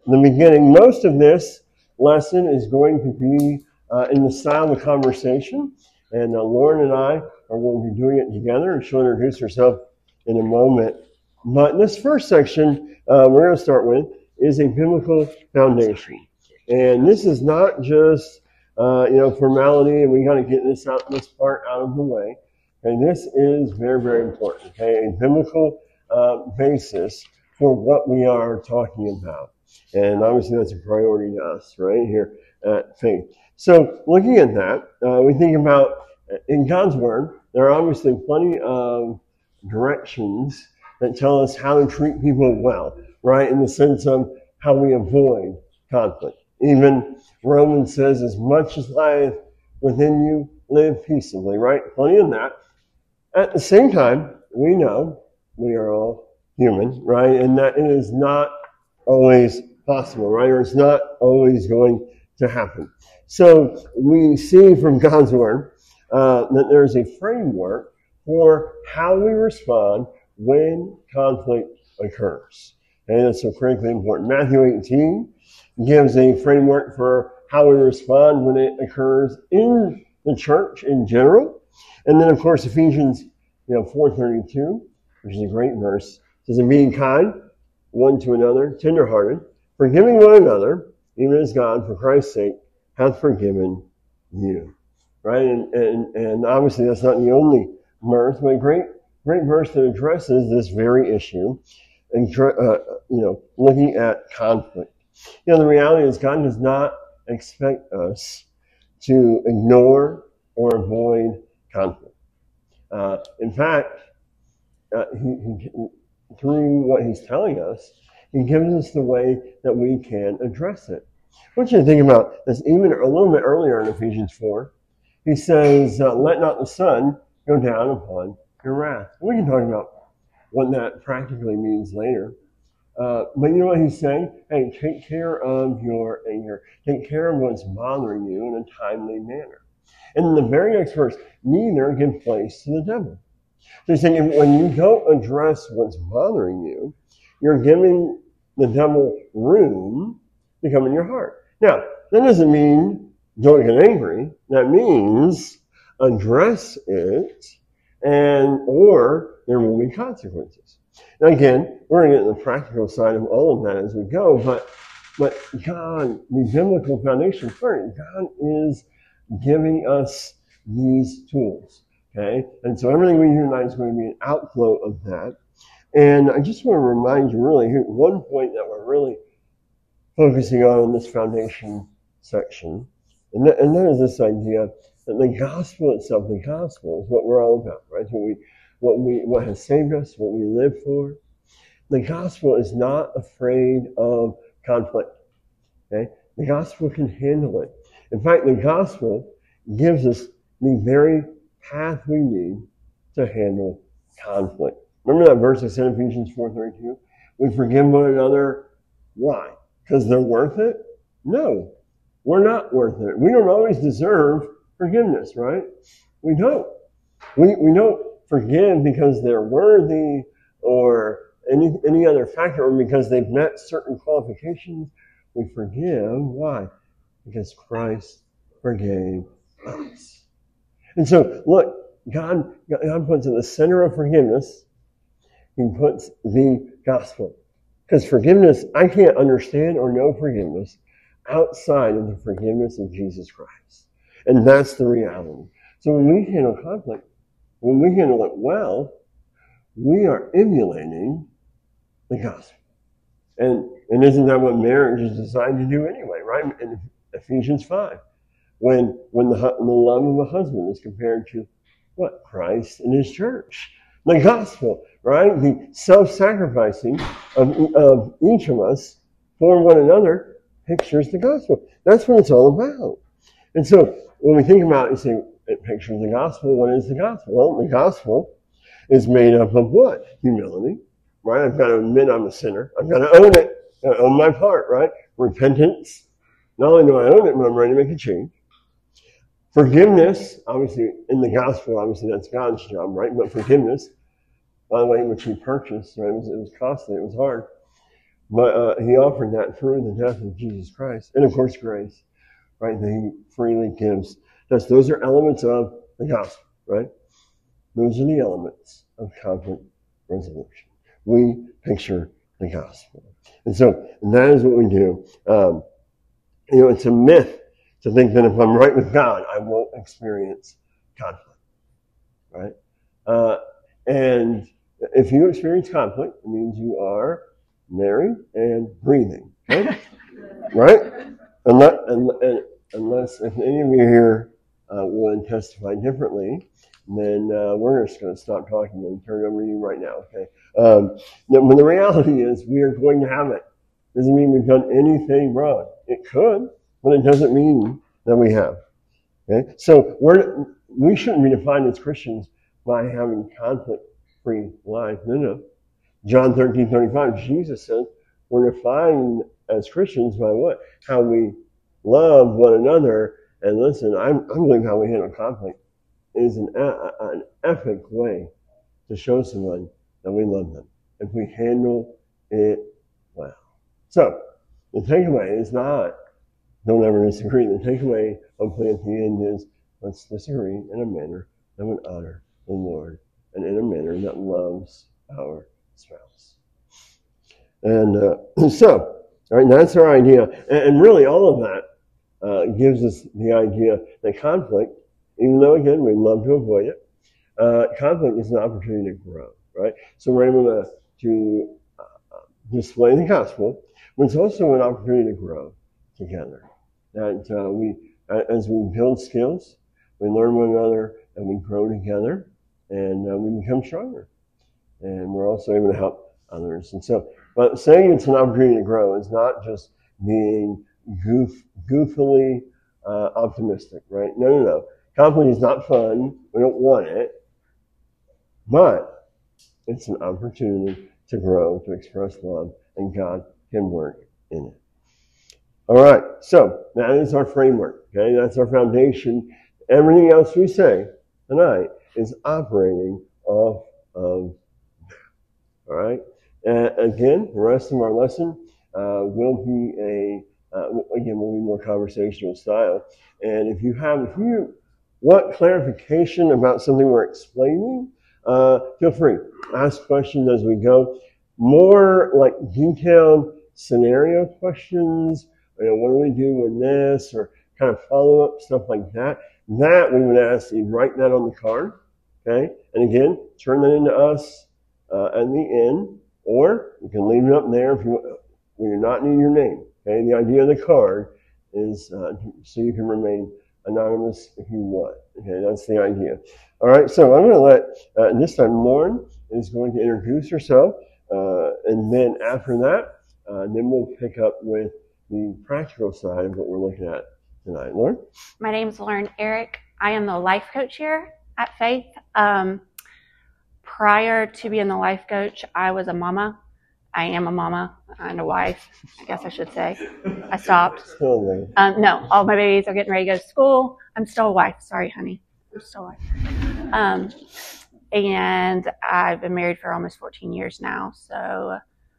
the beginning. Most of this lesson is going to be in the style of conversation, and Lauren and I are going to be doing it together, and she'll introduce herself in a moment. But this first section we're going to start with is a biblical foundation. And this is not just, formality, and we got to get this part out of the way. And this is very, very important, okay? A biblical basis for what we are talking about. And obviously that's a priority to us, right, here at Faith. So looking at that, we think about, in God's Word, there are obviously plenty of directions that tell us how to treat people well, right, in the sense of how we avoid conflict. Even Romans says, as much as lieth within you, live peaceably, right? Plenty of that. At the same time, we know we are all human, right? And that it is not always possible, right? Or it's not always going to happen. So we see from God's Word that there's a framework for how we respond when conflict occurs. And that's so critically important. Matthew 18 gives a framework for how we respond when it occurs in the church in general. And then, of course, Ephesians 4:32, which is a great verse, says, "And being kind one to another, tenderhearted, forgiving one another, even as God, for Christ's sake, hath forgiven you." Right? And obviously that's not the only verse, but a great verse that addresses this very issue, and looking at conflict. The reality is God does not expect us to ignore or avoid conflict. In fact, he, through what he's telling us, he gives us the way that we can address it. I want you to think about this even a little bit earlier in Ephesians 4. He says, "Let not the sun go down upon your wrath." We can talk about what that practically means later. But you know what he's saying? Hey, take care of your anger. Take care of what's bothering you in a timely manner. And in the very next verse, neither give place to the devil. So he's saying when you don't address what's bothering you, you're giving the devil room to come in your heart. Now, that doesn't mean don't get angry. That means address it, or there will be consequences. Now again, we're going to get to the practical side of all of that as we go, but God, the biblical foundation for it, God is giving us these tools, okay? And so everything we do tonight is going to be an outflow of that. And I just want to remind you really, here, one point that we're really focusing on in this foundation section, and that is this idea that the gospel itself, the gospel is what we're all about, right? What has saved us, what we live for. The gospel is not afraid of conflict, okay? The gospel can handle it. In fact, the gospel gives us the very path we need to handle conflict. Remember that verse I said in Ephesians 4:32? We forgive one another. Why? Because they're worth it? No, we're not worth it. We don't always deserve forgiveness, right? We don't. We don't forgive because they're worthy or any other factor, or because they've met certain qualifications. We forgive. Why? Because Christ forgave us. And so, look, God puts in the center of forgiveness, he puts the gospel. Because forgiveness, I can't understand or know forgiveness outside of the forgiveness of Jesus Christ. And that's the reality. So when we handle conflict, when we handle it well, we are emulating the gospel. And isn't that what marriage is designed to do anyway, right? In Ephesians 5, when the love of a husband is compared to what? Christ and his church. The gospel, right? The self-sacrificing of each of us for one another pictures the gospel. That's what it's all about. And so when we think about it, you say, it pictures the gospel. What is the gospel? Well, the gospel is made up of what? Humility, right? I've got to admit I'm a sinner. I've got to own it. I've got to own my part, right? Repentance. Not only do I own it, but I'm ready to make a change. Forgiveness, obviously, in the gospel, obviously that's God's job, right? But forgiveness, by the way, which he purchased, right? It was costly, it was hard. But he offered that through the death of Jesus Christ. And of course, grace, right, that he freely gives us. Those are elements of the gospel, right? Those are the elements of conflict resolution. We picture the gospel. And so that is what we do. It's a myth to think that if I'm right with God, I won't experience conflict, right? And if you experience conflict, it means you are married and breathing, okay? Right? Unless if any of you here will testify differently, then we're just going to stop talking and turn it over to you right now, okay? But the reality is we are going to have it. Doesn't mean we've done anything wrong. It could, but it doesn't mean that we have. Okay? So we shouldn't be defined as Christians by having conflict-free life. No. John 13:35, Jesus said we're defined as Christians by what? How we love one another. And listen, I believe how we handle conflict is an epic way to show someone that we love them if we handle it well. So the takeaway is not don't ever disagree. The takeaway, hopefully at the end, is let's disagree in a manner that would honor the Lord and in a manner that loves our spouse. And all right, that's our idea. And really all of that gives us the idea that conflict, even though, again, we'd love to avoid it, conflict is an opportunity to grow, right? So we're able to display the gospel, but it's also an opportunity to grow together. That as we build skills, we learn one another, and we grow together, and we become stronger. And we're also able to help others. And so, but saying it's an opportunity to grow is not just being goofily optimistic, right? No. Conflict is not fun. We don't want it. But it's an opportunity to grow, to express love, and God can work in it. All right, so that is our framework, okay? That's our foundation. Everything else we say tonight is operating off of that, all right? Again, the rest of our lesson will be more conversational style. And if you want clarification about something we're explaining, feel free. Ask questions as we go. More like detailed scenario questions. What do we do with this? Or kind of follow-up, stuff like that. That we would ask you write that on the card. Okay? And again, turn that into us at the end. Or you can leave it up there if you when you're not needing your name. Okay? The idea of the card is so you can remain anonymous if you want. Okay, that's the idea. All right, so I'm going to let, this time Lauren is going to introduce herself, and then after that, then we'll pick up with the practical side of what we're looking at tonight. Lauren? My name's Lauren Eric. I am the life coach here at Faith. Prior to being the life coach, I was a mama. I am a mama and a wife, I guess I should say. I stopped. No, all my babies are getting ready to go to school. I'm still a wife. Sorry, honey. I'm still a wife. And I've been married for almost 14 years now. So,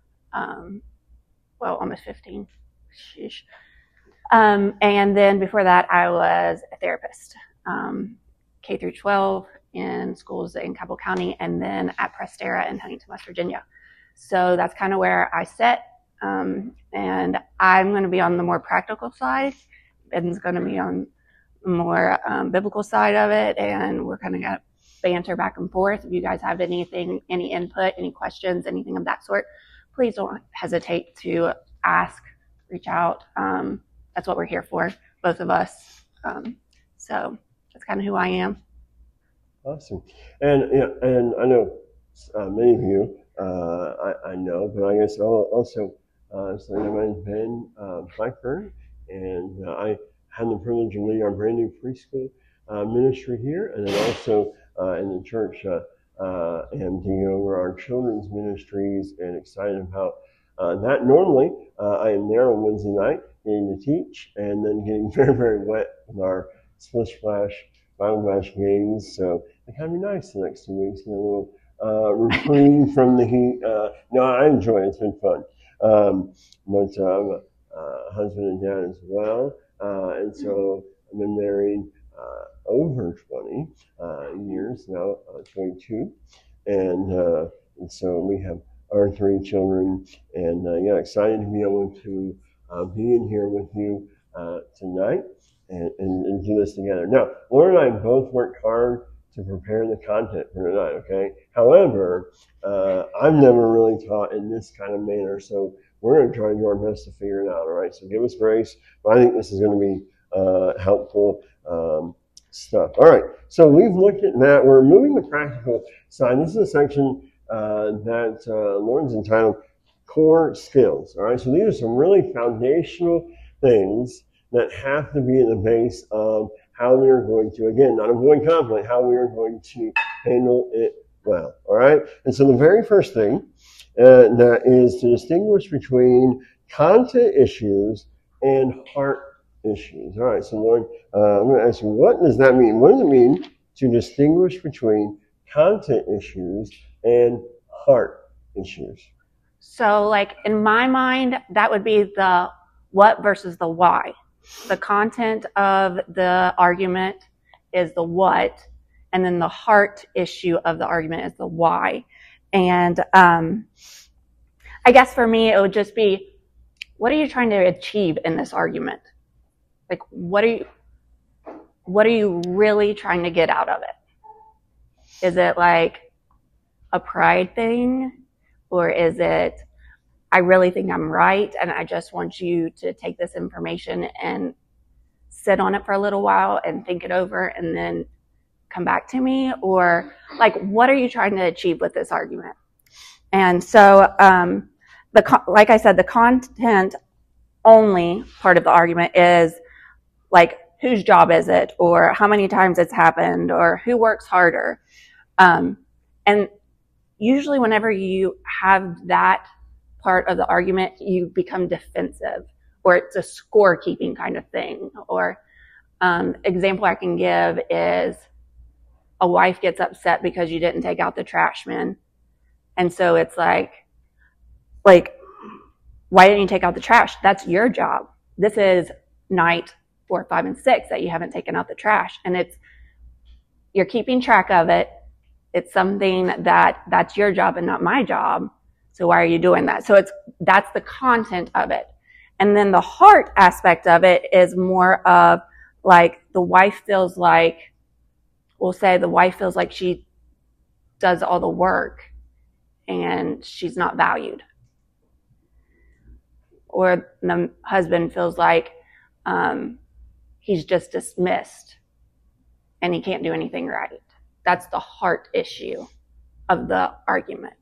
almost 15. Sheesh. And then before that, I was a therapist, K through 12 in schools in Cabell County, and then at Prestera in Huntington, West Virginia. So that's kind of where I sit. And I'm going to be on the more practical side. Ben's going to be on the more biblical side of it. And we're kind of going to banter back and forth. If you guys have anything, any input, any questions, anything of that sort, please don't hesitate to ask, reach out. That's what we're here for, both of us. So that's kind of who I am. Awesome. And I know many of you, I know, but I guess also, so my name is Ben Blackburn, and I had the privilege of leading our brand new preschool ministry here, and then also in the church am taking over our children's ministries, and excited about that. Normally, I am there on Wednesday night getting to teach, and then getting very, very wet with our Splish Splash Bible Bash games. So it can be nice the next 2 weeks, get a little reprieve from the heat. No, I enjoy it. It's been fun. But I'm a husband and dad as well. And so I've been married over 20 years now, 22. And so we have our 3 children. And yeah, excited to be able to be in here with you tonight and do this together. Now, Lauren and I both worked hard to prepare the content for tonight, okay? However, I've never really taught in this kind of manner, so we're going to try to do our best to figure it out, all right? So give us grace, but I think this is going to be helpful stuff. All right, so we've looked at that. We're moving the practical side. This is a section that Lauren's entitled Core Skills, all right? So these are some really foundational things that have to be at the base of how we are going to, again, not avoid conflict, how we are going to handle it well, all right? And so the very first thing that is to distinguish between content issues and heart issues. All right, so Lauren, I'm going to ask you, what does that mean? What does it mean to distinguish between content issues and heart issues? So, like, in my mind, that would be the what versus the why. The content of the argument is the what, and then the heart issue of the argument is the why. And I guess for me, it would just be, what are you trying to achieve in this argument? Like, what are you really trying to get out of it? Is it like a pride thing? Or is it, I really think I'm right, and I just want you to take this information and sit on it for a little while and think it over and then come back to me? Or, like, what are you trying to achieve with this argument? And so, like I said, the content only part of the argument is, like, whose job is it? Or how many times it's happened? Or who works harder? And usually whenever you have that part of the argument, you become defensive, or it's a scorekeeping kind of thing. Or example I can give is a wife gets upset because you didn't take out the trash bin. And so it's like, why didn't you take out the trash? That's your job. This is night 4, 5, and 6 that you haven't taken out the trash. And you're keeping track of it. It's something that's your job and not my job. So why are you doing that? So that's the content of it. And then the heart aspect of it is more of, like, the wife feels like, we'll say the wife feels like she does all the work and she's not valued. Or the husband feels like he's just dismissed and he can't do anything right. That's the heart issue of the argument.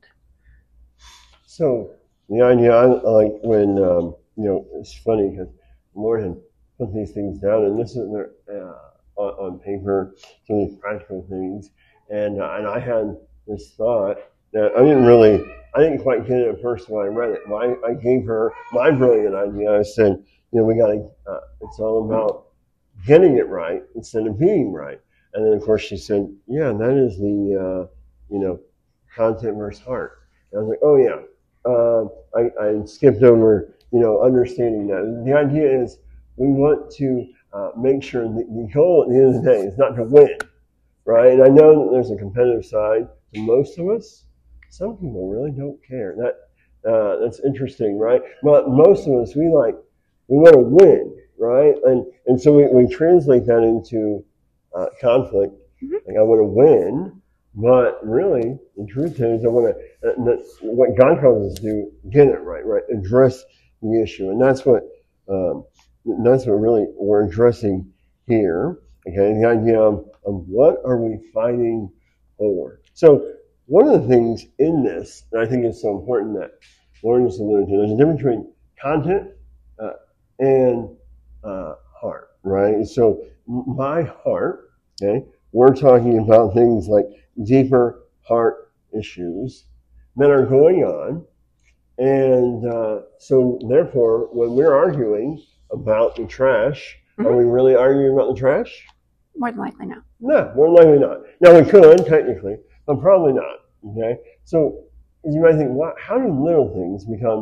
So the idea, like when, it's funny because Lord had put these things down, and this is on paper, some of these practical things, and I had this thought that I didn't quite get it at first when I read it. I gave her my brilliant idea. I said, it's all about getting it right instead of being right. And then, of course, she said, yeah, that is the, content versus heart. And I was like, oh, yeah. I skipped over, understanding that. The idea is we want to make sure the goal at the end of the day is not to win, right? And I know that there's a competitive side to most of us. Some people really don't care. That's interesting, right? But most of us, we want to win, right? And so we translate that into conflict. Mm-hmm. Like, I want to win, but really, the truth is, I want to. What God calls us to do, get it right? Address the issue, and that's what really we're addressing here. Okay, the idea of what are we fighting for? So, one of the things in this that I think is so important that Lauren just alluded to, there's a difference between content and heart, right? So, my heart, okay, we're talking about things like deeper heart issues that are going on. And so, therefore, when we're arguing about the trash, are we really arguing about the trash? More than likely not. No, more than likely not. Now, we could, technically, but probably not. Okay? So, you might think, how do little things become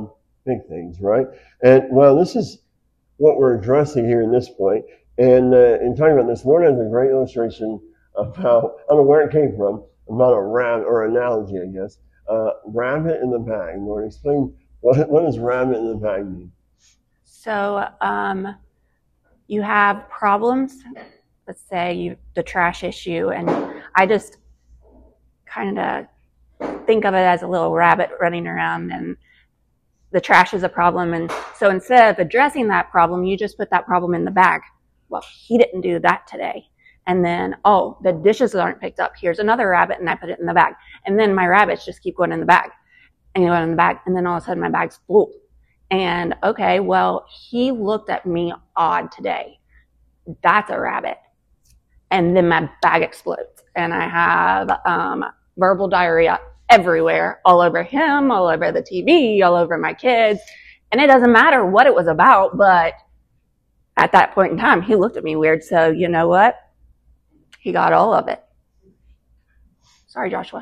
big things, right? And well, this is what we're addressing here in this point. And in talking about this, Lord has a great illustration of how, I don't know where it came from, about a rabbit, or analogy, I guess. Rabbit in the bag. Lord, explain what does rabbit in the bag mean? So you have problems. Let's say the trash issue, and I just kind of think of it as a little rabbit running around, and the trash is a problem. And so instead of addressing that problem, you just put that problem in the bag. Well, he didn't do that today. And then, oh, the dishes aren't picked up. Here's another rabbit, and I put it in the bag. And then my rabbits just keep going in the bag and going in the bag. And then all of a sudden my bag's full. And okay, well, he looked at me odd today. That's a rabbit. And then my bag explodes. And I have verbal diarrhea everywhere, all over him, all over the TV, all over my kids. And it doesn't matter what it was about, but at that point in time, he looked at me weird. So you know what? He got all of it. Sorry, Joshua.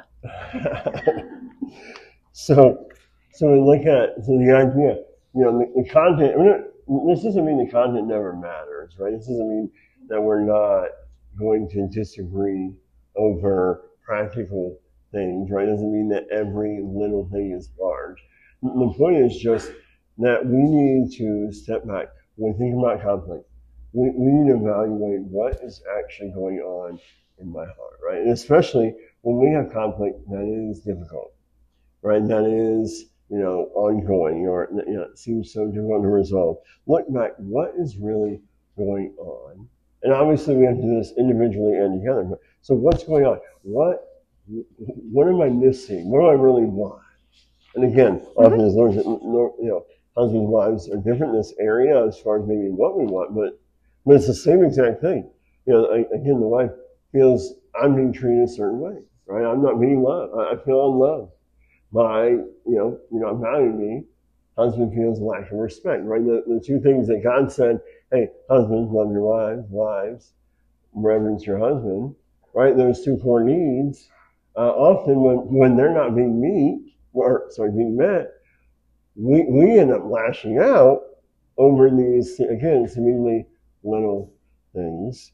So we look at the idea, the content. This doesn't mean the content never matters, right? This doesn't mean that we're not going to disagree over practical things, right? It doesn't mean that every little thing is large. The point is just that we need to step back. When we think about conflict, we need to evaluate what is actually going on in my heart, right? And especially when we have conflict that is difficult, right? That is, ongoing, or, it seems so difficult to resolve. Look back, what is really going on? And obviously we have to do this individually and together. But, so what's going on? What am I missing? What do I really want? And again, often as Lord, husbands and wives are different in this area as far as maybe what we want, but it's the same exact thing. Again, the wife feels I'm being treated a certain way, right? I'm not being loved. I feel unloved by, I'm valuing me. Husband feels lack of respect, right? The two things that God said, hey, husbands, love your wives, reverence your husband, right? Those two core needs, often when they're not being being met, we end up lashing out over these, again, seemingly little things.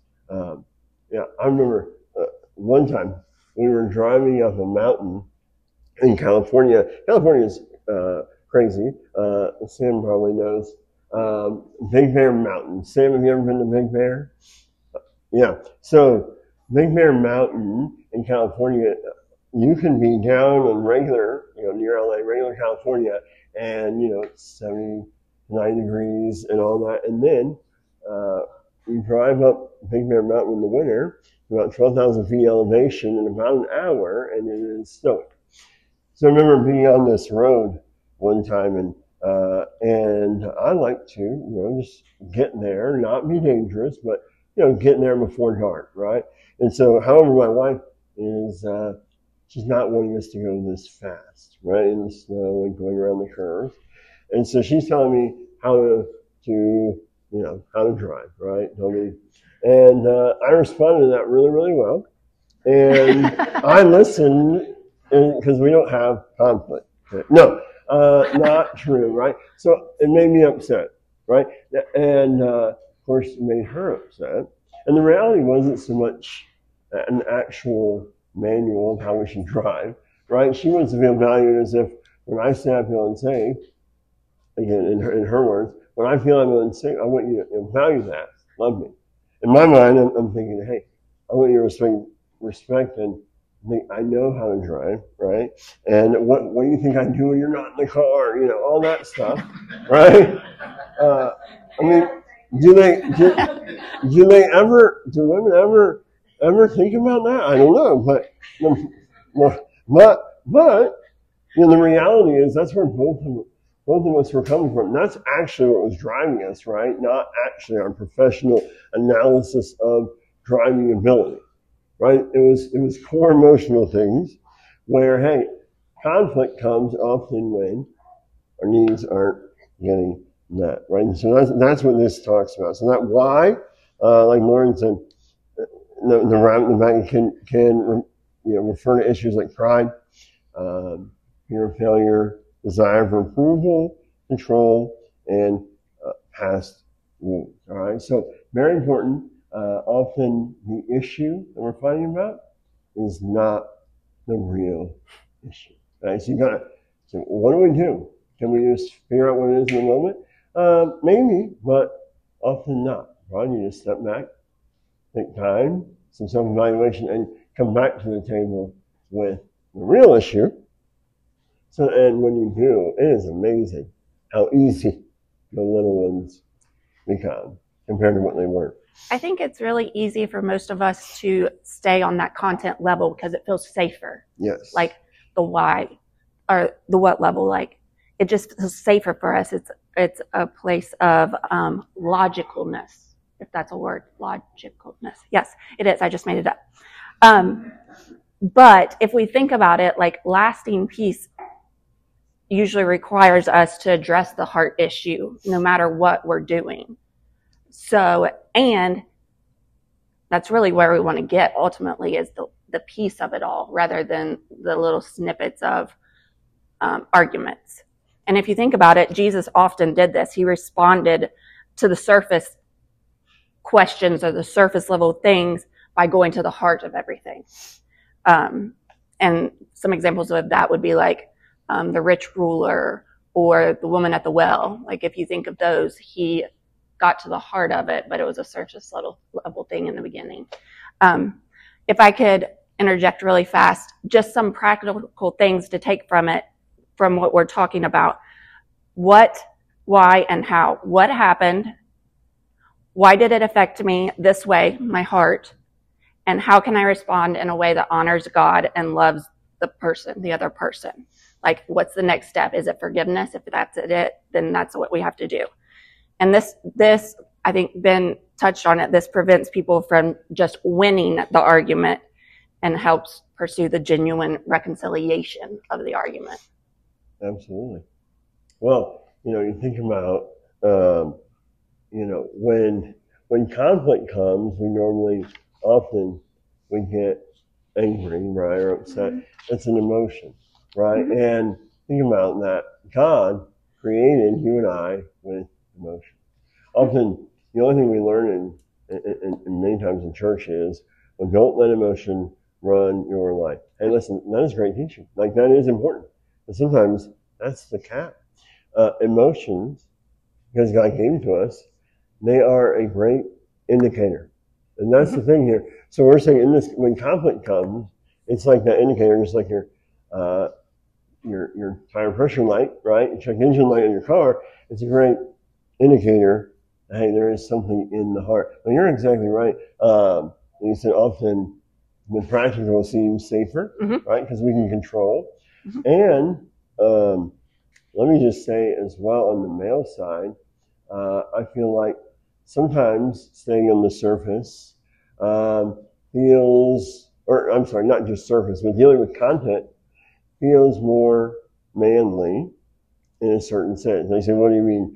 I remember one time we were driving up a mountain in California. California is crazy. Sam probably knows. Big Bear Mountain. Sam, have you ever been to Big Bear? Yeah. So Big Bear Mountain in California, you can be down on regular, near LA, regular California, and, it's 79 degrees and all that. And then you drive up Big Bear Mountain in the winter, about 12,000 feet elevation in about an hour, and it is snowing. So I remember being on this road one time, and I like to, just get there, not be dangerous, but, getting there before dark, right? And so, however, my wife is, she's not wanting us to go this fast, right, in the snow and going around the curves. And so she's telling me how to drive, right? And I responded to that really, really well. And I listened, because we don't have conflict. No, not true, right? So it made me upset, right? And of course, it made her upset. And the reality wasn't so much an actual manual of how we should drive, right? She wants to feel valued as if when I say I feel unsafe, again, in her words, when I feel I'm unsafe, I want you to value that, love me. In my mind, I'm thinking, hey, I want you to respect and think I know how to drive, right? And what do you think I do when you're not in the car? All that stuff, right? Do women ever think about that? I don't know, but the reality is that's where both of us were coming from. That's actually what was driving us, right? Not actually our professional analysis of driving ability, right? It was core emotional things where, hey, conflict comes often when our needs aren't getting met, right? And so that's what this talks about. So that why, like Lauren said, the rabbit in the bag can refer to issues like pride, fear of failure, desire for approval, control, and past wounds. All right, so very important. Often the issue that we're fighting about is not the real issue. Right? So you got to. So what do we do? Can we just figure out what it is in the moment? Maybe, but often not. Right? You just step back, take time, some self-evaluation, and come back to the table with the real issue. So, and when you do, it is amazing how easy the little ones become compared to what they were. I think it's really easy for most of us to stay on that content level because it feels safer. Yes. Like the why or the what level, like it just feels safer for us. It's a place of logicalness, if that's a word. Logicalness. Yes, it is. I just made it up. But if we think about it, like lasting peace usually requires us to address the heart issue no matter what we're doing. So, and that's really where we want to get ultimately is the piece of it all rather than the little snippets of arguments. And if you think about it, Jesus often did this. He responded to the surface questions or the surface level things by going to the heart of everything. And some examples of that would be like the rich ruler or the woman at the well. Like if you think of those, he got to the heart of it, but it was a surface level thing in the beginning. If I could interject really fast, just some practical things to take from it, from what we're talking about. What, why, and how. What happened? Why did it affect me this way, my heart? And how can I respond in a way that honors God and loves the other person? Like, what's the next step? Is it forgiveness? If that's it, then that's what we have to do. And this, I think Ben touched on it, this prevents people from just winning the argument and helps pursue the genuine reconciliation of the argument. Absolutely. Well, you think about, when conflict comes, we get angry, right, or upset. It's an emotion, right? Mm-hmm. And think about that. God created you and I with emotion. Often, the only thing we learn in many times in church is, well, don't let emotion run your life. Hey, listen, that is great teaching. Like, that is important. But sometimes that's the cap. Emotions, because God gave them to us, they are a great indicator. And that's the thing here. So we're saying when conflict comes, it's like that indicator, just like your tire pressure light, right? You check engine light in your car. It's a great indicator. Hey, there is something in the heart. Well, you're exactly right. You said often the practical seems safer, right? Because we can control. And let me just say as well on the male side, I feel like sometimes staying on the surface not just surface, but dealing with content feels more manly in a certain sense. They say, what do you mean?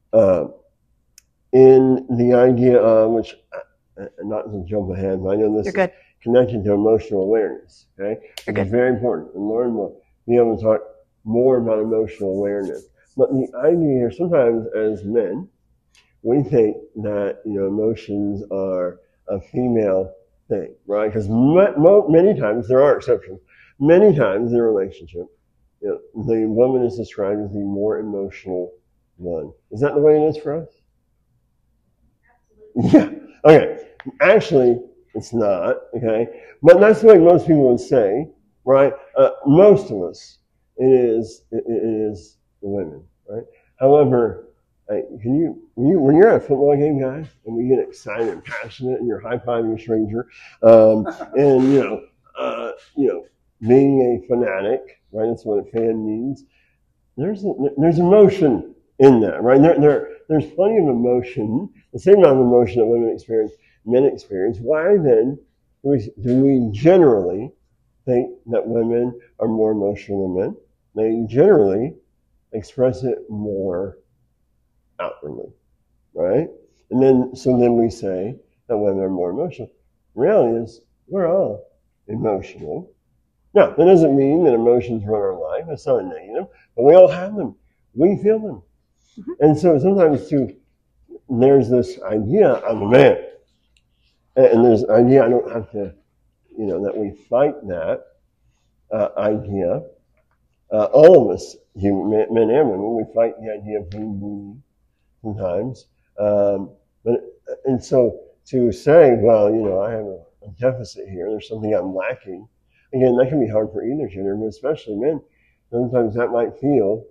In the idea of, which, not to jump ahead, but I know this is connected to emotional awareness, okay? It's very important. And Lauren will be able to talk more about emotional awareness. But the idea here, sometimes as men, we think that, emotions are a female thing, right? Because many times, there are exceptions, many times in a relationship, the woman is described as the more emotional one. Is that the way it is for us? Absolutely. Yeah. Okay. Actually, it's not, okay? But that's the way most people would say, right? Most of us, it is the women, right? However, when you're at a football game, guys, and we get excited and passionate, and you're high-fiving a stranger, and being a fanatic, right? That's what a fan means. There's emotion in that, right? There's plenty of emotion, the same amount of emotion that women experience, men experience. Why then do we generally think that women are more emotional than men? They generally express it more outwardly, right? And then we say that women are more emotional. The reality is, we're all emotional. Now, that doesn't mean that emotions run our life. That's not a negative, but we all have them. We feel them. And so sometimes too, there's this idea I'm a man. And there's an idea I don't have to, that we fight that idea. All of us, men and women, we fight the idea of being me sometimes. And so to say, well, I have a deficit here, there's something I'm lacking, again, that can be hard for either gender, but especially men. Sometimes that might feel,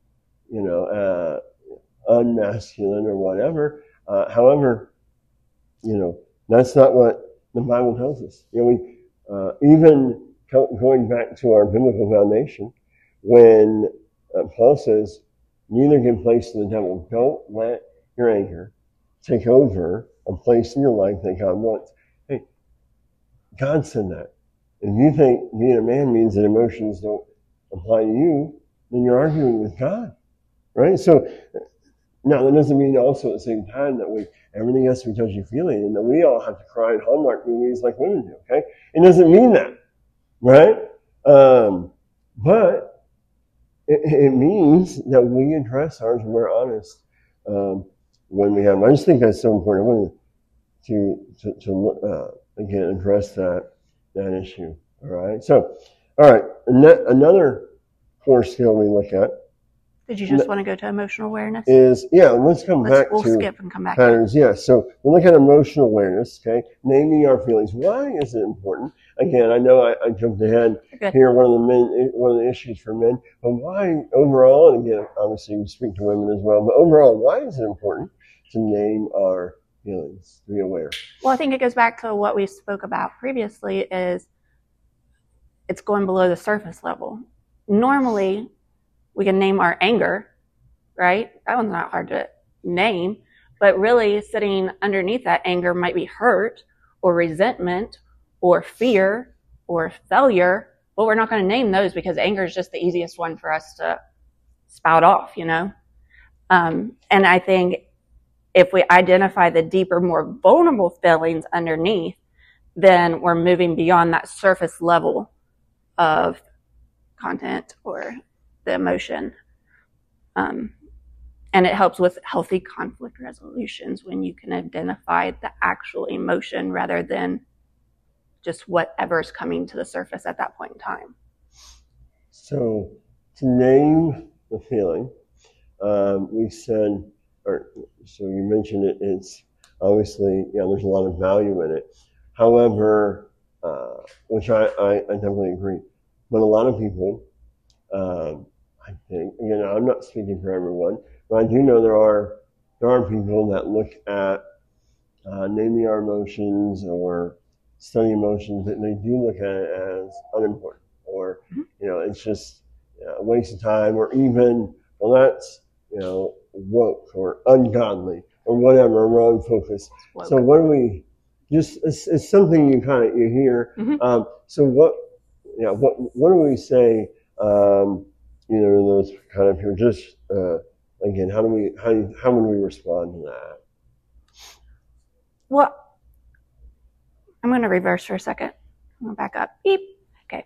unmasculine or whatever. However, that's not what the Bible tells us. Even going back to our biblical foundation, when Paul says, neither give place to the devil. Don't let your anger take over a place in your life that God wants. Hey, God said that. If you think being a man means that emotions don't apply to you, then you're arguing with God, right? So now that doesn't mean also at the same time that everything has to be touchy-feely and that we all have to cry in Hallmark movies like women do, okay? It doesn't mean that, right? But it means that we address ours and we're honest when we have them. I just think that's so important. I wanted to again, address that issue, all right? So, all right, another core skill we look at. Did you just want to go to emotional awareness? Let's back we'll to skip and come back patterns. Yeah, so we'll look at emotional awareness, okay? Naming our feelings. Why is it important? Again, I know I jumped ahead here, one of the issues for men, but why overall, and again, obviously we speak to women as well, but overall, why is it important to name our feelings, to be aware? Well, I think it goes back to what we spoke about previously, is it's going below the surface level. Normally, we can name our anger, right? That one's not hard to name, but really sitting underneath that anger might be hurt or resentment or fear or failure, but we're not going to name those because anger is just the easiest one for us to spout off, And I think if we identify the deeper, more vulnerable feelings underneath, then we're moving beyond that surface level of content or the emotion. And it helps with healthy conflict resolutions when you can identify the actual emotion rather than just whatever's coming to the surface at that point in time. So to name the feeling, we said, so you mentioned it, it's obviously, there's a lot of value in it. However, which I definitely agree, but a lot of people, I think, I'm not speaking for everyone, but I do know there are people that look at naming our emotions or study emotions, and they do look at it as unimportant, or it's just a waste of time, or even, well, that's woke or ungodly or whatever, wrong focus. So what do we? It's something you hear. Mm-hmm. So what do we say? Those kind of people. Just again, how would we respond to that? Well, I'm going to reverse for a second. I'm going to back up. Beep. Okay.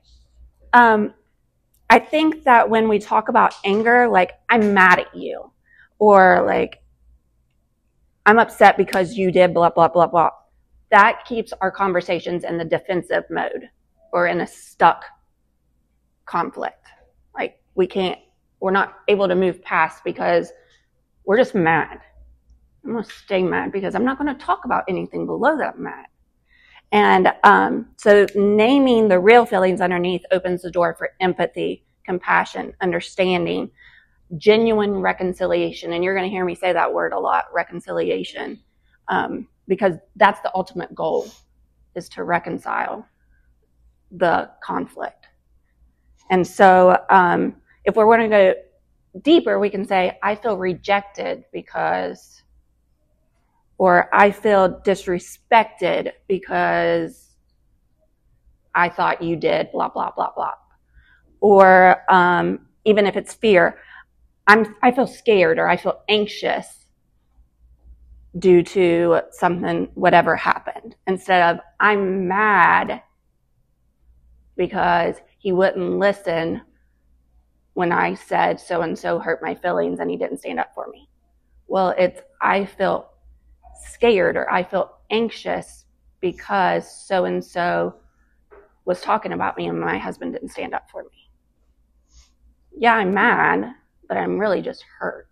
I think that when we talk about anger, like I'm mad at you, or like I'm upset because you did blah blah blah blah, that keeps our conversations in the defensive mode or in a stuck conflict. Like we're not able to move past because we're just mad. I'm going to stay mad because I'm not going to talk about anything below that mad. And so naming the real feelings underneath opens the door for empathy, compassion, understanding, genuine reconciliation. And you're going to hear me say that word a lot, reconciliation, because that's the ultimate goal, is to reconcile the conflict. And so if we're going to go deeper, we can say, I feel rejected because, or I feel disrespected because I thought you did blah, blah, blah, blah. Or even if it's fear, I feel scared or I feel anxious due to something, whatever happened. Instead of, I'm mad because he wouldn't listen when I said so-and-so hurt my feelings and he didn't stand up for me. Well, I felt scared or I felt anxious because so-and-so was talking about me and my husband didn't stand up for me. Yeah, I'm mad, but I'm really just hurt.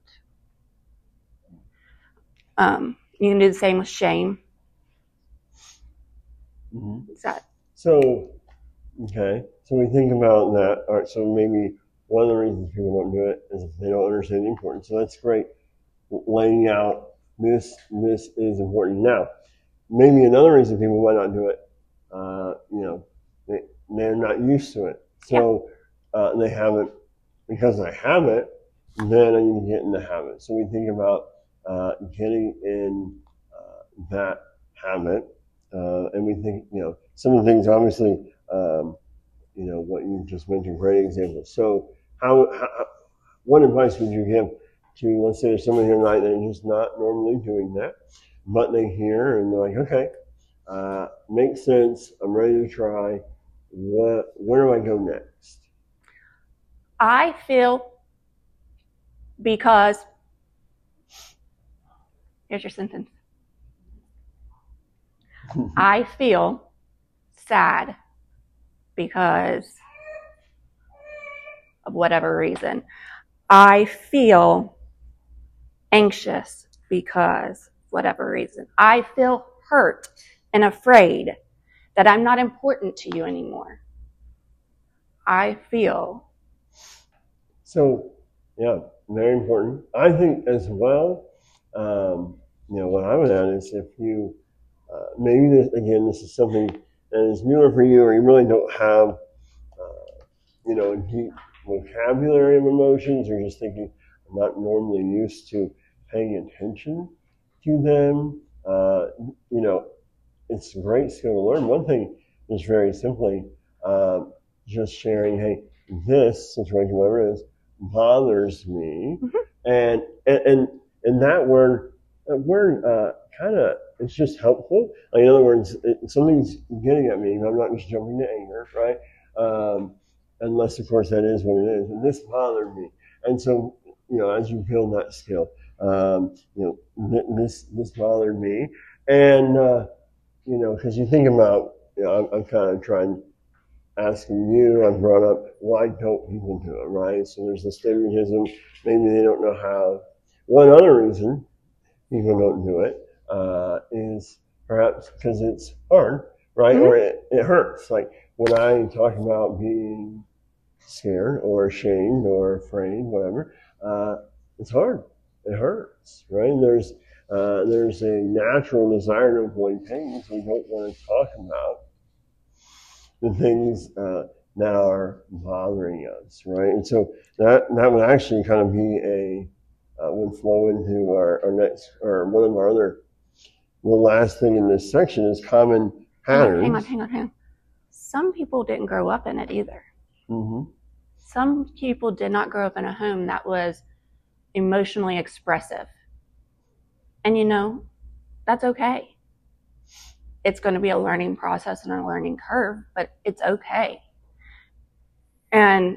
You can do the same with shame. Mm-hmm. Is that? So, okay. So we think about that. All right. So maybe one of the reasons people don't do it is if they don't understand the importance. So that's great. Laying out this is important. Now, maybe another reason people might not do it, they're not used to it. So they haven't, because I haven't, then I need to get in the habit. So we think about getting in that habit. And we think, some of the things, obviously, what you just mentioned, great example. So what advice would you give to, let's say there's somebody here tonight that is just not normally doing that, but they hear and they're like, okay, makes sense, I'm ready to try, where do I go next? I feel because, here's your sentence. I feel sad because of whatever reason. I feel anxious because whatever reason. I feel hurt and afraid that I'm not important to you anymore. I feel. So, yeah, very important. I think as well, what I would add is if you, maybe this is something that is newer for you, or you really don't have, a deep vocabulary of emotions, or just thinking, I'm not normally used to paying attention to them. It's a great skill to learn. One thing is very simply just sharing, hey, this situation, whatever it is, bothers me. Mm-hmm. And that word kind of, it's just helpful. Like, in other words, something's getting at me, and I'm not just jumping to anger, right? Unless, of course, that is what it is. And this bothered me. And so, as you build that skill, this bothered me. And, because you think about, I'm kind of asking you, I've brought up, why don't people do it, right? So there's this favoritism. Maybe they don't know how. One other reason people don't do it is perhaps because it's hard, right? Mm-hmm. Or it hurts. Like when I talk about being scared or ashamed or afraid, whatever, it's hard. It hurts, right? And there's a natural desire to avoid pain, so we don't want to talk about the things that are bothering us, right? And so that would actually kind of be would flow into our next, or one of our other, the last thing in this section is common patterns. Hang on. Some people didn't grow up in it either. Mm-hmm. Some people did not grow up in a home that was emotionally expressive. And that's okay. It's going to be a learning process and a learning curve, but it's okay. And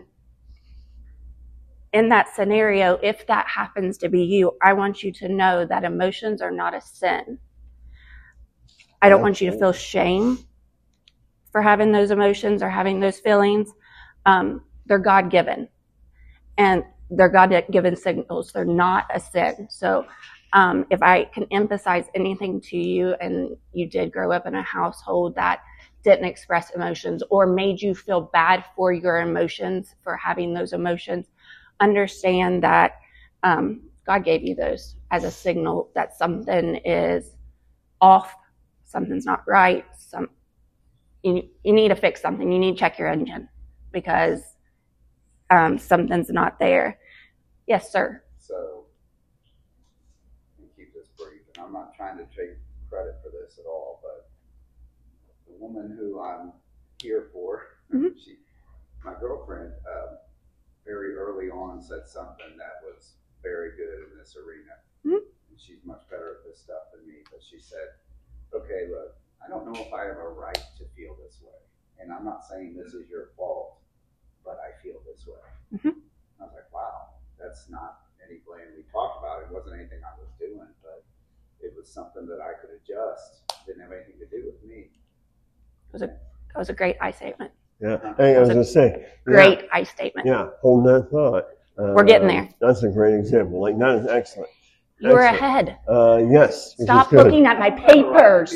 in that scenario, if that happens to be you, I want you to know that emotions are not a sin. I don't want you to feel shame for having those emotions or having those feelings. They're God-given. And they're God-given signals. They're not a sin. So if I can emphasize anything to you, and you did grow up in a household that didn't express emotions or made you feel bad for your emotions, for having those emotions, understand that God gave you those as a signal that something is off, something's not right, you need to fix something, you need to check your engine because something's not there. Yes, sir. So, and keep this brief, and I'm not trying to take credit for this at all, but the woman who I'm here for, mm-hmm. My girlfriend, very early on said something that was very good in this arena. Mm-hmm. And she's much better at this stuff than me, but she said, okay, look, I don't know if I have a right to feel this way. And I'm not saying this is your fault, but I feel this way. Mm-hmm. I was like, wow, that's not any blame we talked about. It wasn't anything I was doing, but it was something that I could adjust. Didn't have anything to do with me. That was a great I statement. Yeah. Hey, I was going to say. Great I statement. Yeah, hold that thought. We're getting there. That's a great example. Like, that is excellent. You're ahead. Yes. Stop looking at my papers.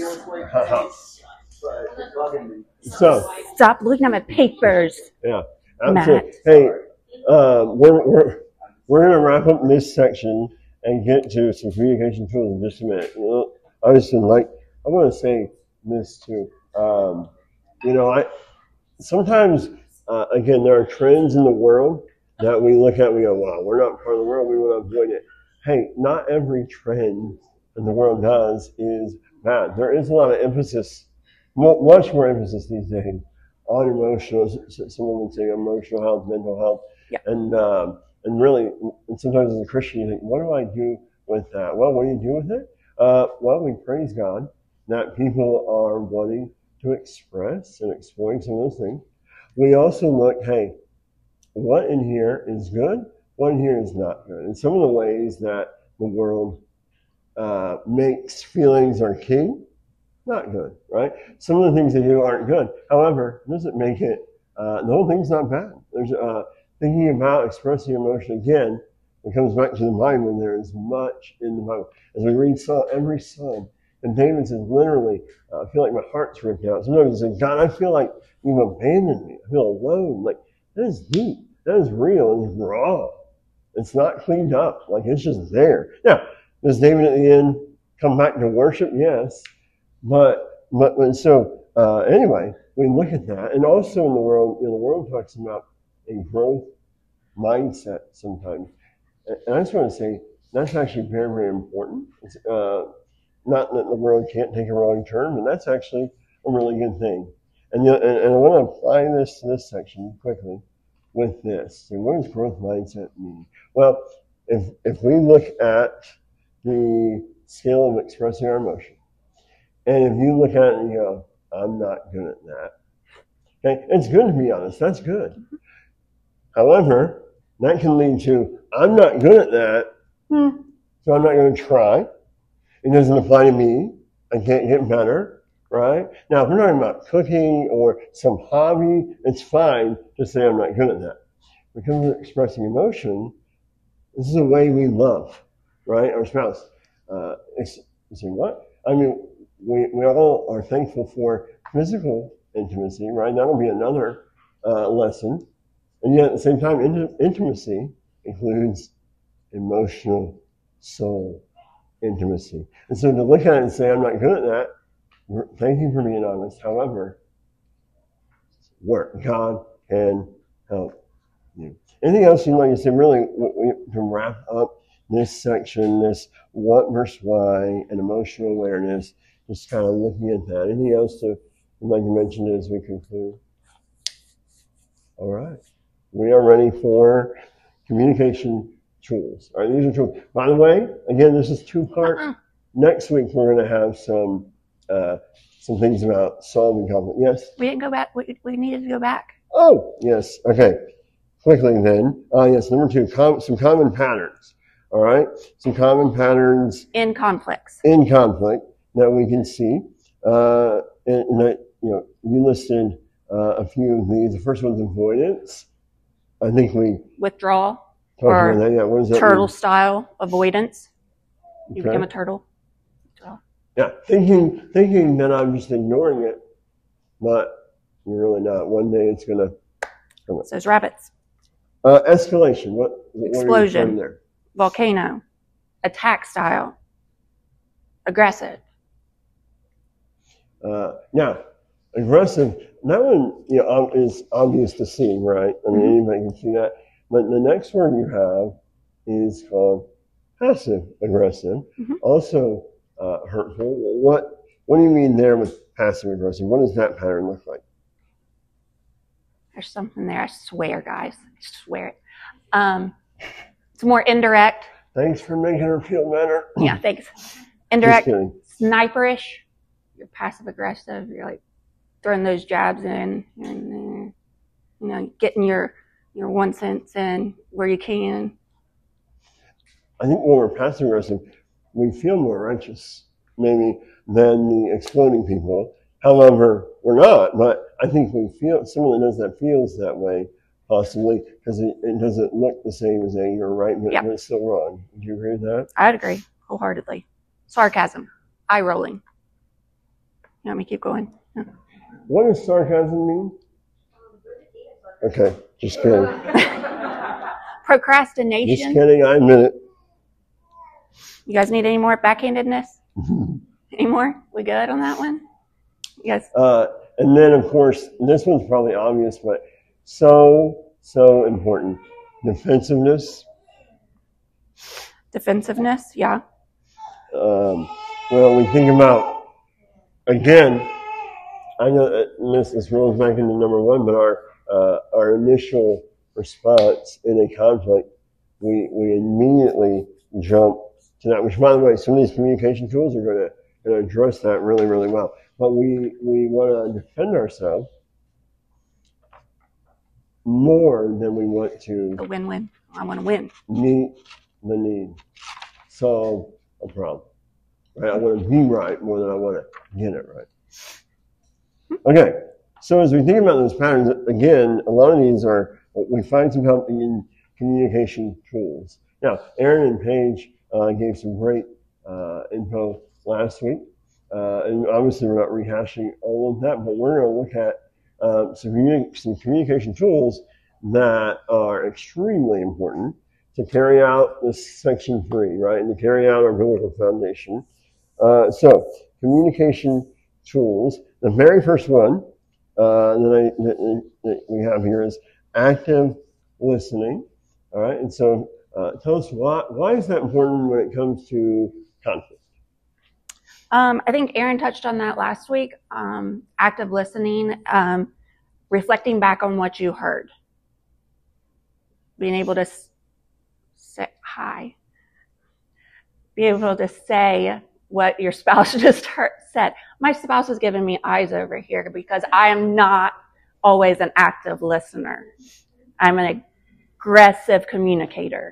So. Stop looking at my papers. Yeah, absolutely. Hey, we're going to wrap up this section and get to some communication tools in just a minute. I want to say this too. Sometimes, again, there are trends in the world that we look at, we go, wow, we're not part of the world, we want to avoid it. Hey, not every trend that the world does is bad. There is a lot of emphasis, much more emphasis these days on emotional, someone would say emotional health, mental health. Yeah. And really, and sometimes as a Christian, you think, what do I do with that? Well, what do you do with it? Well, we praise God that people are wanting to express and exploring some of those things. We also look, hey, what in here is good? What in here is not good? And some of the ways that the world makes feelings are king, not good, right? Some of the things they do aren't good. However, it doesn't make it, the whole thing's not bad. There's thinking about expressing emotion again, it comes back to the mind when there is much in the Bible. As we read every Psalm, and David says, literally, I feel like my heart's ripped out. Sometimes he says, God, I feel like you've abandoned me. I feel alone. Like, that is deep. That is real. It's raw. It's not cleaned up. Like, it's just there. Now, does David at the end come back to worship? Yes. Anyway, we look at that. And also in the world, the world talks about a growth mindset sometimes. And I just want to say, that's actually very, very important. It's, not that the world can't take a wrong turn, but that's actually a really good thing. And I want to apply this to this section quickly with this. So what does growth mindset mean? Well, if we look at the scale of expressing our emotion, and if you look at it and you go, I'm not good at that. Okay, it's good to be honest. That's good. However, that can lead to, I'm not good at that, so I'm not going to try. It doesn't apply to me. I can't get better, right? Now, if we're talking about cooking or some hobby, it's fine to say I'm not good at that. Because we're expressing emotion, this is a way we love, right? Our spouse. You say, what? I mean, we all are thankful for physical intimacy, right? That'll be another lesson. And yet, at the same time, intimacy includes emotional soul intimacy. And so to look at it and say, I'm not good at that, thank you for being honest. However, God can help you. Anything else you'd like to say? Really, to wrap up this section, this what versus why, and emotional awareness, just kind of looking at that. Anything else you'd like to mention as we conclude? All right. We are ready for communication tools. All right, these are tools. By the way, again, this is two-part. Next week, we're going to have some things about solving conflict. Yes? We didn't go back. We needed to go back. Oh, yes. Okay. Quickly then. Yes, number 2, some common patterns. All right? Some common patterns. In conflicts. In conflict that we can see. You listed a few of these. The first one's avoidance. I think we... Withdrawal. Or yeah, what does that turtle mean? Style avoidance. You Okay. become a turtle. Yeah, thinking that I'm just ignoring it, but you're really not. One day it's going to come up. So it's rabbits. Escalation. What Explosion. are you saying there? Volcano. Attack style. Aggressive. Now, aggressive. That one is obvious to see, right? I mean, anybody can see that. But the next word you have is called passive aggressive. Also hurtful. What do you mean there with passive aggressive? What does that pattern look like? There's something there. I swear, guys. I swear it. It's more indirect. Thanks for making her feel better. Yeah, thanks. Indirect, Just kidding. sniperish. You're passive aggressive. You're like throwing those jabs in, and getting your your 1 cents in where you can. I think when we're passive aggressive, we feel more righteous, maybe, than the exploding people. However, we're not, but I think we feel, someone that does that feels that way, possibly, because it doesn't look the same as anger, right? But it's still wrong. Would you agree with that? I'd agree wholeheartedly. Sarcasm, eye rolling. You want me to keep going? Yeah. What does sarcasm mean? Okay, just kidding. Procrastination. Just kidding, I admit it. You guys need any more backhandedness? Any more? We good on that one? Yes. And then, of course, this one's probably obvious, but so important. Defensiveness. Defensiveness, yeah. Well, we think about, again, I know that this rolls back into number one, but our initial response in a conflict, we immediately jump to that, which, by the way, some of these communication tools are going to address that really, really well. But we want to defend ourselves more than we want to. A win-win. I want to win. Meet the need. Solve a problem. Right? I want to be right more than I want to get it right. Okay. So as we think about those patterns, again, a lot of these are, we find some help in communication tools. Now, Aaron and Paige gave some great info last week. And obviously we're not rehashing all of that, but we're going to look at some communication tools that are extremely important to carry out this section 3, right? And to carry out our biblical foundation. So communication tools. The very first one that we have here is active listening. All right. And so tell us why is that important when it comes to conflict? I think Aaron touched on that last week. Active listening, reflecting back on what you heard. Being able to say hi. Be able to say what your spouse just said. My spouse is giving me eyes over here because I am not always an active listener. I'm an aggressive communicator.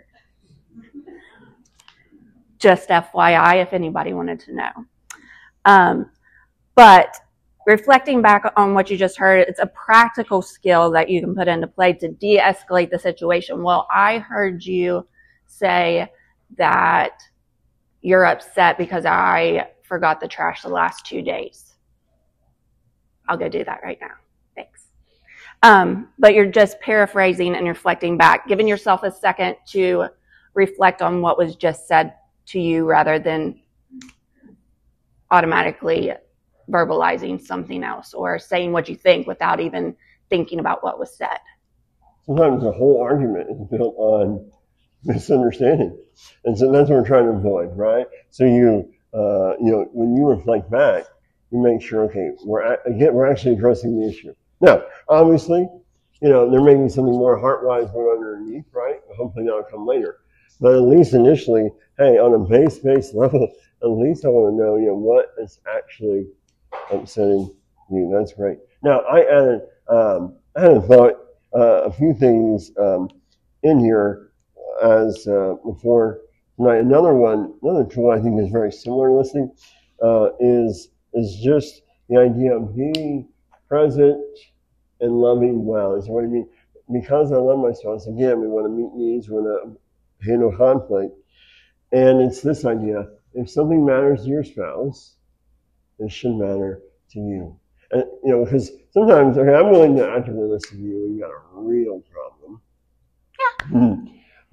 Just FYI, if anybody wanted to know. But reflecting back on what you just heard, it's a practical skill that you can put into play to de-escalate the situation. Well, I heard you say that you're upset because I forgot the trash the last 2 days. I'll go do that right now. Thanks. But you're just paraphrasing and reflecting back, giving yourself a second to reflect on what was just said to you rather than automatically verbalizing something else or saying what you think without even thinking about what was said. Sometimes the whole argument is built on misunderstanding. And so that's what we're trying to avoid, right? So when you reflect back, you make sure, okay, we're actually addressing the issue. Now, obviously, there may be something more heart-wise going underneath, right? Hopefully that'll come later. But at least initially, hey, on a base level, at least I want to know, what is actually upsetting you. That's great. Now, I had thought a few things in here as before tonight. Another tool I think is very similar to listening is just the idea of being present and loving well. So what I mean, because I love my spouse, again, we want to meet needs, we want to handle conflict. And it's this idea, if something matters to your spouse, it should matter to you. And, because sometimes, okay, I'm willing to actively listen to you when you got a real problem. Yeah.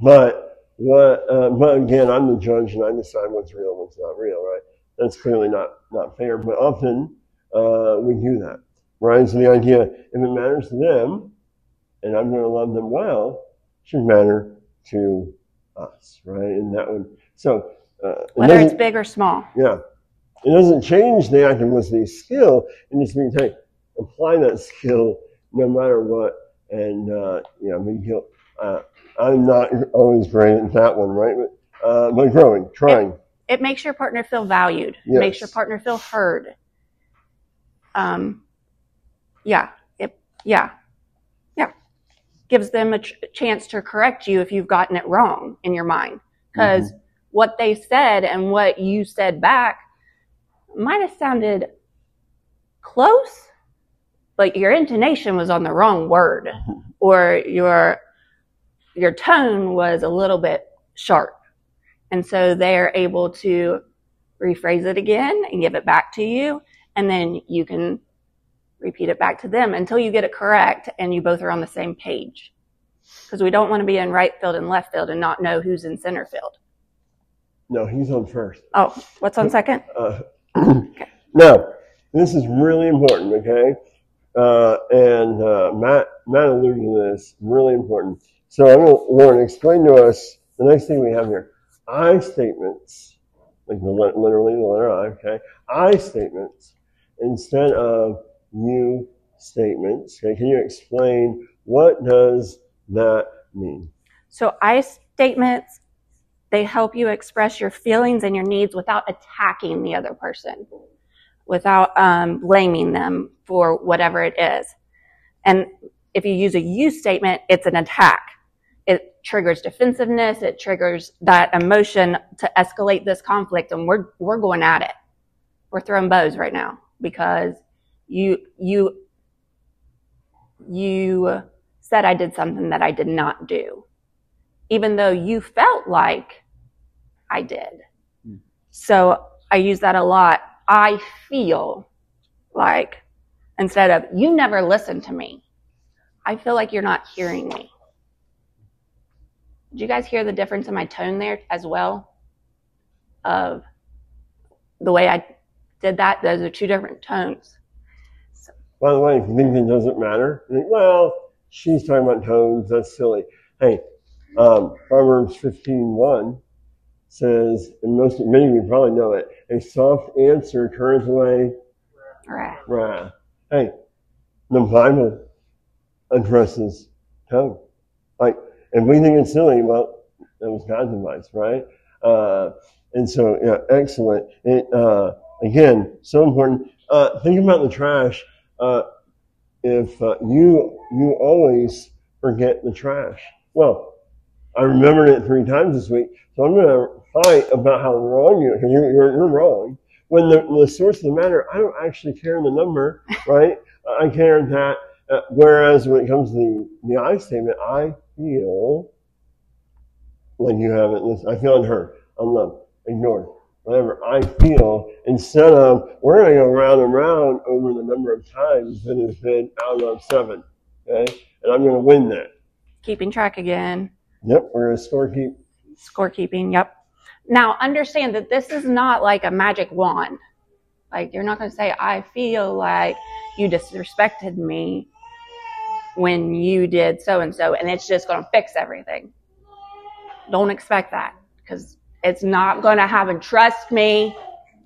But again, I'm the judge and I decide what's real and what's not real, right? That's clearly not fair, but often we do that, right? So the idea, if it matters to them and I'm going to love them well, it should matter to us, right? And that one, so whether it's big or small. Yeah. It doesn't change the active listening skill. It just means, hey, apply that skill no matter what. And, I'm not always great at that one, right? But growing, trying. It makes your partner feel valued. Yes. It makes your partner feel heard. gives them a chance to correct you if you've gotten it wrong in your mind. Because what they said and what you said back might have sounded close, but your intonation was on the wrong word, or your tone was a little bit sharp. And so they're able to rephrase it again and give it back to you, and then you can repeat it back to them until you get it correct and you both are on the same page. Because we don't want to be in right field and left field and not know who's in center field. No, he's on first. Oh, what's on second? Okay. Now, this is really important, okay? Matt alluded to this, really important. So I'm going to, Lauren, explain to us the next thing we have here. I statements, like literally the letter I, okay? I statements instead of you statements. Okay, can you explain what does that mean? So I statements, they help you express your feelings and your needs without attacking the other person, without blaming them for whatever it is. And if you use a you statement, it's an attack. It triggers defensiveness. It triggers that emotion to escalate this conflict, and we're going at it. We're throwing bows right now because you said I did something that I did not do, even though you felt like I did. So I use that a lot. I feel like, instead of you never listen to me, I feel like you're not hearing me. Did you guys hear the difference in my tone there as well? Of the way I did that? Those are two different tones. So. By the way, if you think it doesn't matter, you think, well, she's talking about tones, that's silly. Hey, Proverbs 15:1 says, and many of you probably know it, a soft answer turns away wrath. Hey, the Bible addresses tone. Like, if we think it's silly, well, that was God's advice, right? And so, yeah, excellent. It, again, so important. Think about the trash. If you always forget the trash. Well, I remembered it 3 times this week, so I'm going to fight about how wrong you are, because you're wrong. When the source of the matter, I don't actually care the number, right? I care that, whereas when it comes to the I statement, I feel like you haven't listened. I feel unheard, unloved, ignored, whatever. I feel, instead of, we're going to go round and round over the number of times that has been out of 7, okay? And I'm going to win that. Keeping track again. Yep, we're going to Scorekeeping, yep. Now, understand that this is not like a magic wand. Like, you're not going to say, I feel like you disrespected me when you did so-and-so, and it's just going to fix everything. Don't expect that, because it's not going to happen. Trust me,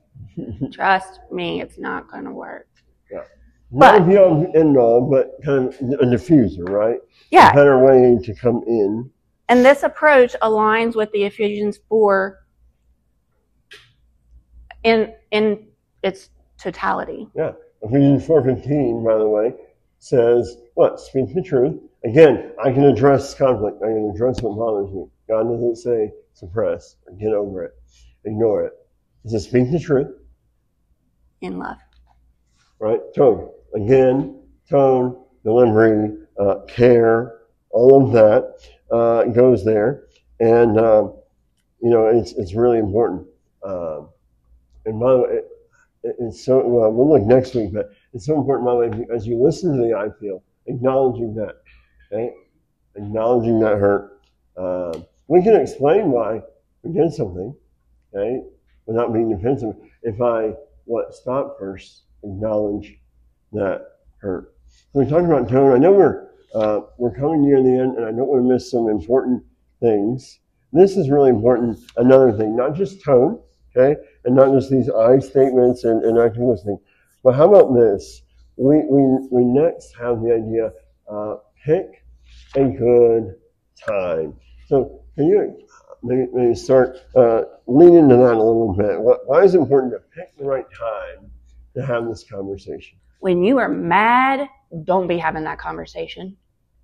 it's not going to work. Yeah. Not a be-all end all, but kind of a diffuser, right? Yeah. A better way to come in. And this approach aligns with the Ephesians 4 in its totality. Yeah. Ephesians 4:15, by the way, says, what? Speak the truth. Again, I can address conflict. I can address what bothers me. God doesn't say suppress or get over it, ignore it. He says speak the truth. In love. Right? Tone. Again, tone, delivery, care, all of that goes there. And, it's really important. And by the way, it's so, we'll look next week, but it's so important, by the way, as you listen to the I feel, acknowledging that, okay? Acknowledging that hurt. We can explain why we did something, okay, without being defensive. If I, stop first, acknowledge that hurt. So we talked about tone. I know we're coming near the end, and I don't want to miss some important things. This is really important. Another thing, not just tone, okay, and not just these I statements and active listening, but how about this? We next have the idea, pick a good time. So can you maybe start lean into that a little bit? Why is it important to pick the right time to have this conversation? When you are mad, don't be having that conversation.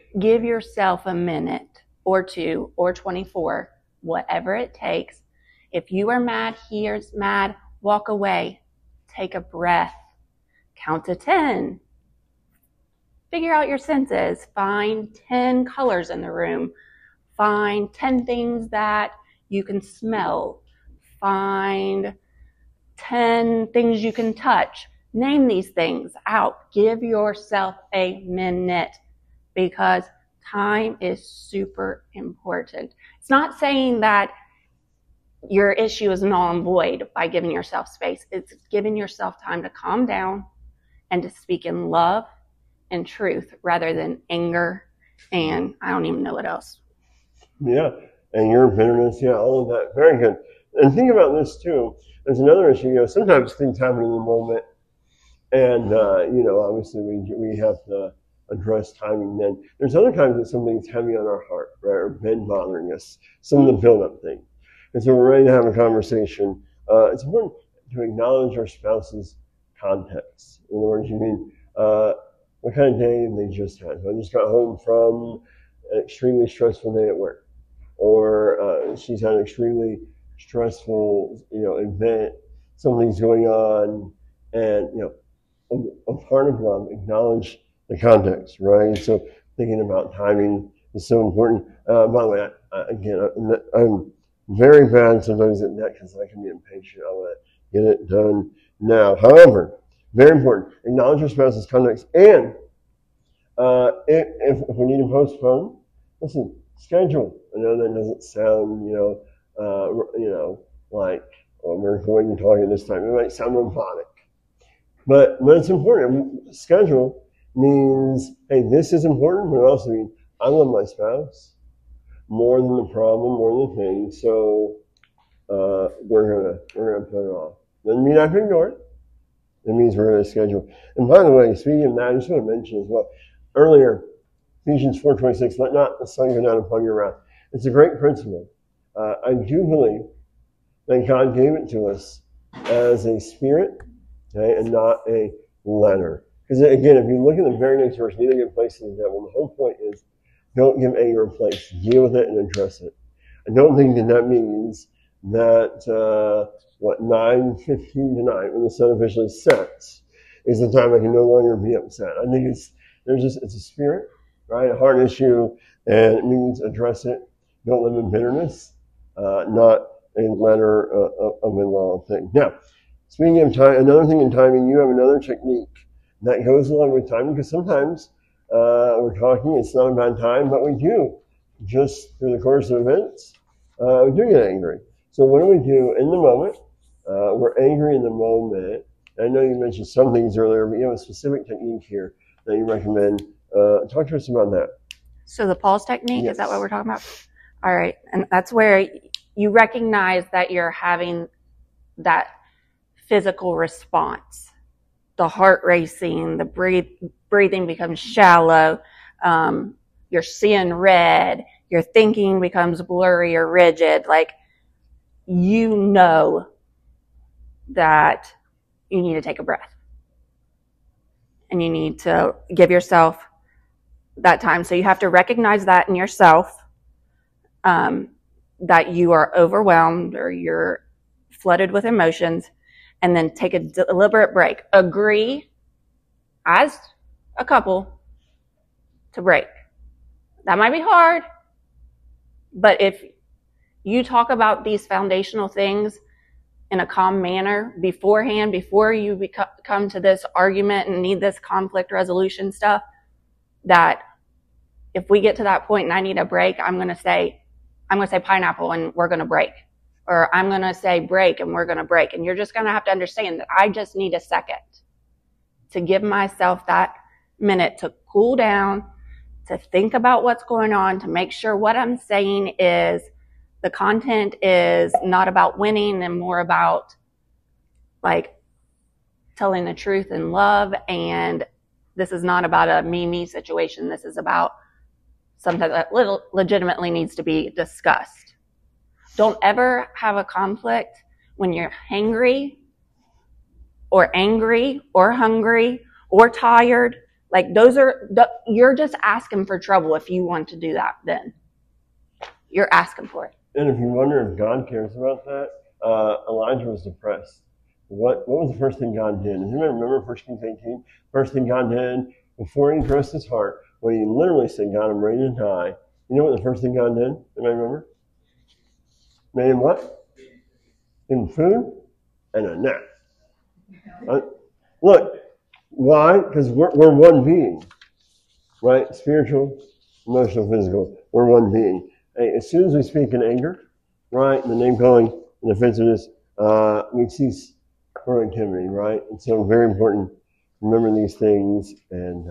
Give yourself a minute or 2 or 24, whatever it takes. If you are mad, here's mad, walk away. Take a breath. Count to 10. Figure out your senses. Find 10 colors in the room. Find 10 things that you can smell. Find 10 things you can touch. Name these things out. Give yourself a minute, because time is super important. It's not saying that your issue is null and void by giving yourself space. It's giving yourself time to calm down and to speak in love and truth rather than anger and I don't even know what else. Yeah, and your bitterness, yeah, all of that. Very good. And think about this too. There's another issue. Sometimes things happen in the moment, and obviously we have to address timing. Then there's other times that something's heavy on our heart, right, or been bothering us. Some of the build-up thing, and so we're ready to have a conversation. It's important to acknowledge our spouse's context. In other words, you mean what kind of day they just had. So I just got home from an extremely stressful day at work, or she's had an extremely stressful, event. Something's going on, and a part of love, acknowledge the context, right? So thinking about timing is so important. By the way, I'm very bad sometimes at that because I can be impatient. I want to get it done now. However, very important. Acknowledge your spouse's context, and if we need to postpone, listen. Schedule. I know that doesn't sound, like we're going to talk at this time. It might sound robotic, but it's important. Schedule means, hey, this is important, but it also means I love my spouse more than the problem, more than the thing. So we're gonna put it off. Doesn't mean I have to ignore it. It means we're gonna schedule. And by the way, speaking of that, I just want to mention as well. Earlier, Ephesians 4:26, let not the sun go down upon your wrath. It's a great principle. I do believe that God gave it to us as a spirit, okay, and not a letter. Because again, if you look at the very next verse, neither give place to the devil. The whole point is, don't give anger a place. Deal with it and address it. I don't think that means that 9:15 tonight, when the sun officially sets, is the time I can no longer be upset. I think it's a spirit, right? A heart issue, and it means address it. Don't live in bitterness, not a letter of a law thing. Now, speaking of time, another thing in timing, you have another technique that goes along with timing, because sometimes we're talking, it's not a bad time, but we do, just through the course of events, we do get angry. So what do we do in the moment? We're angry in the moment. I know you mentioned some things earlier, but you have a specific technique here that you recommend. Talk to us about that. So the pause technique, Yes. Is that what we're talking about? All right. And that's where you recognize that you're having that physical response. The heart racing, the breathing becomes shallow. You're seeing red. Your thinking becomes blurry or rigid. Like, you know that you need to take a breath. And you need to give yourself that time. So you have to recognize that in yourself, that you are overwhelmed or you're flooded with emotions, and then take a deliberate break. Agree as a couple to break. That might be hard, but if you talk about these foundational things in a calm manner beforehand, before you come to this argument and need this conflict resolution stuff, that if we get to that point and I need a break, I'm going to say pineapple and we're going to break. Or I'm going to say break and we're going to break. And you're just going to have to understand that I just need a second to give myself that minute to cool down, to think about what's going on, to make sure what I'm saying is the content is not about winning and more about like telling the truth in love. And this is not about a me situation. This is about something that legitimately needs to be discussed. Don't ever have a conflict when you're hangry or angry or hungry or tired Like you're just asking for trouble if you want to do that. Then you're asking for it. And if you wonder if God cares about that, Elijah was depressed. What was the first thing God did? Does anybody remember 1 Kings 18? First thing God did before he dressed his heart, when he literally said, God, I'm ready to die. You know what the first thing God did? Anybody remember? Made him what? In food and a nap. Look, why? Because we're one being, right? Spiritual, emotional, physical. We're one being. Hey, as soon as we speak in anger, right, the name calling and offensiveness, we cease productivity, right? And so very important. Remember these things, and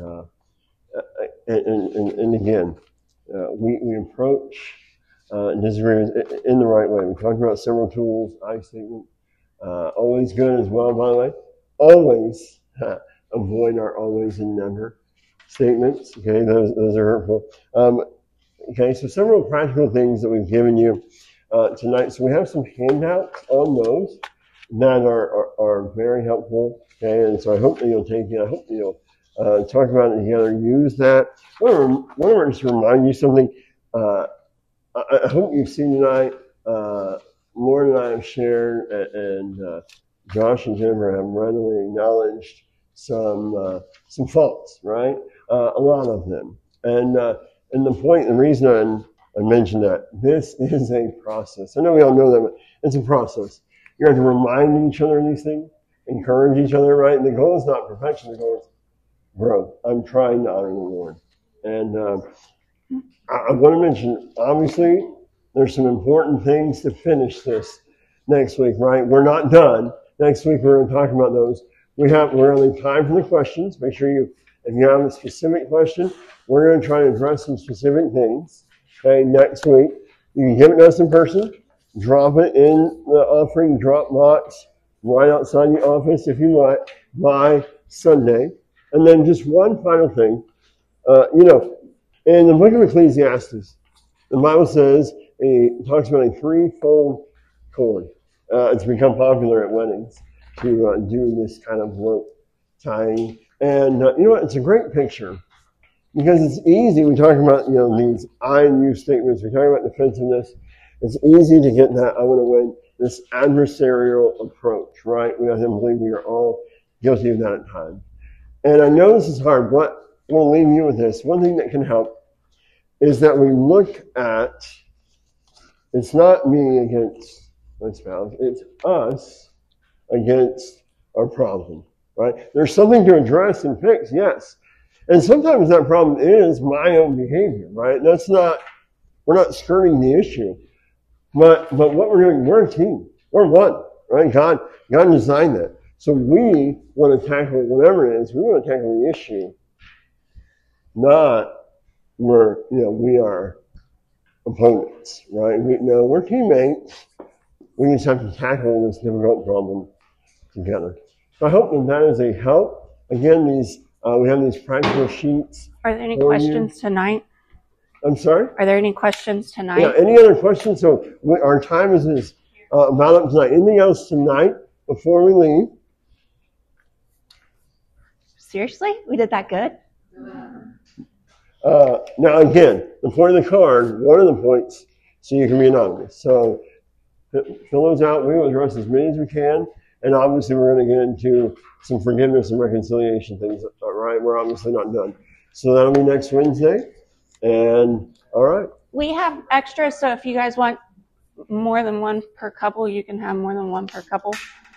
again, we approach disagreements in the right way. We talked about several tools. I statement, always good as well. By the way, always avoid our always and never statements. Okay, those are hurtful. Okay, so several practical things that we've given you tonight. So we have some handouts on those that are very helpful. Okay, and so I hope that you'll take it. I hope that you'll talk about it together. Use that. I want to just remind you something. I hope you've seen tonight. Lauren and I have shared, and Josh and Jennifer have readily acknowledged some faults, right? A lot of them, and the point, the reason I mentioned that this is a process. I know we all know that, but it's a process. You have to remind each other of these things, encourage each other, right? And the goal is not perfection. The goal is growth. I'm trying to honor the Lord, and I want to mention, obviously, there's some important things to finish this next week, right? We're not done. Next week, we're going to talk about those. We're going to leave time for the questions. Make sure if you have a specific question, we're going to try to address some specific things. Okay, next week, you can give it to us in person, drop it in the offering drop box right outside the office if you want by Sunday. And then just one final thing, in the book of Ecclesiastes, the Bible says, it talks about a threefold cord. It's become popular at weddings to do this kind of rope tying. And you know what? It's a great picture because it's easy. We talk about, these I and you statements. We talk about defensiveness. It's easy to get that I want to win, this adversarial approach, right? We have to believe we are all guilty of that at times. And I know this is hard, but we'll leave you with this. One thing that can help is that we look at, it's not me against my spouse, it's us against our problem, right? There's something to address and fix, yes. And sometimes that problem is my own behavior, right? We're not skirting the issue. But what we're doing, we're a team. We're one, right? God designed that. So we want to tackle whatever it is, we want to tackle the issue, not we are opponents, right? We're teammates. We just have to tackle this difficult problem together. So I hope that is a help. Again, we have these practical sheets. Are there any questions tonight? I'm sorry? Are there any questions tonight? Yeah, any other questions? So our time is about up tonight. Anything else tonight before we leave? Seriously? We did that good? Now again, the point of the card, one of the points, so you can be anonymous. So fill those out. We will address as many as we can. And obviously we're going to get into some forgiveness and reconciliation things, all right? We're obviously not done. So that'll be next Wednesday. And all right. We have extras, so if you guys want more than one per couple, you can have more than one per couple.